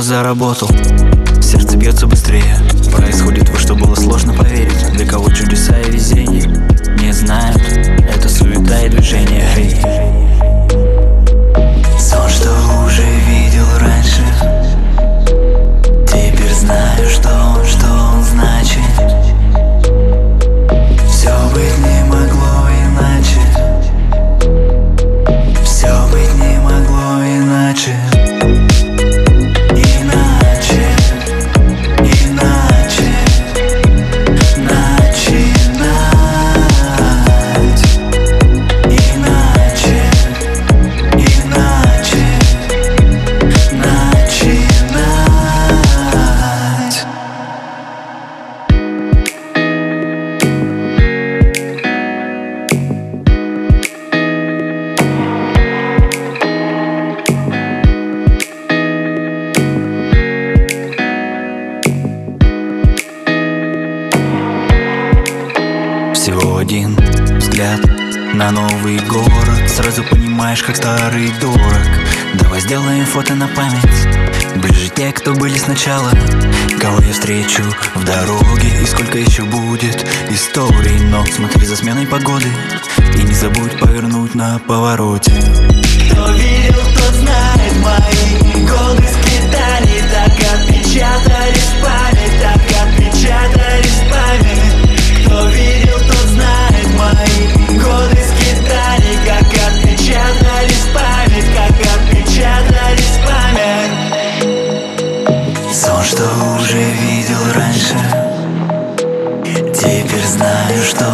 за работу. Сердце бьется быстрее. Происходит то, что было сложно поверить. Для кого чудеса и везение не знают, это суета и движение. Сон, что уже видел раньше, теперь знаю, что он значит. Все быть не могло иначе. Все быть не могло иначе. Всего один взгляд на новый город, сразу понимаешь, как старый дорог. Давай сделаем фото на память. Ближе те, кто были сначала, кого я встречу в дороге. И сколько еще будет историй. Но смотри за сменой погоды и не забудь повернуть на повороте. Кто видел, тот знает мои годы скитаний. Так отпечатались в память, так отпечатались в память. Кто видел, тот знает мои годы скитаний. Как отпечатались в память, как отпечатались в память. Сон, что уже видел раньше, теперь знаю, что